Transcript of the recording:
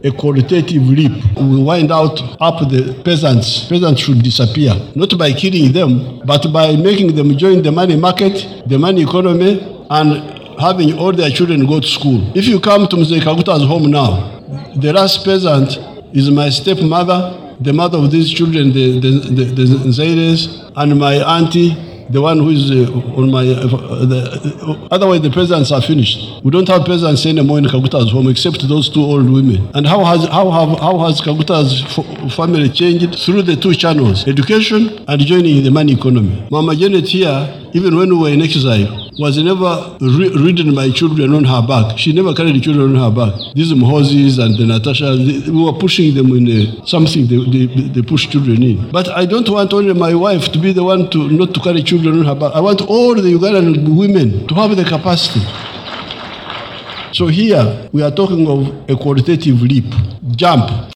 a qualitative leap. We wind out up the peasants. Peasants should disappear, not by killing them, but by making them join the money market, the money economy, and having all their children go to school. If you come to Mzee Kaguta's home now, the last peasant is my stepmother, the mother of these children, the Nzaides, and my auntie, the one who is on my... otherwise, the peasants are finished. We don't have peasants anymore in Kaguta's home except those two old women. And how has Kaguta's family changed? Through the two channels, education and joining the money economy. Mama Janet here, even when we were in exile, was never ridden by children on her back. She never carried children on her back. These Mhozis and the Natasha, we were pushing them in something they push children in. But I don't want only my wife to be the one not to carry children on her back. I want all the Ugandan women to have the capacity. So here we are talking of a qualitative leap, jump.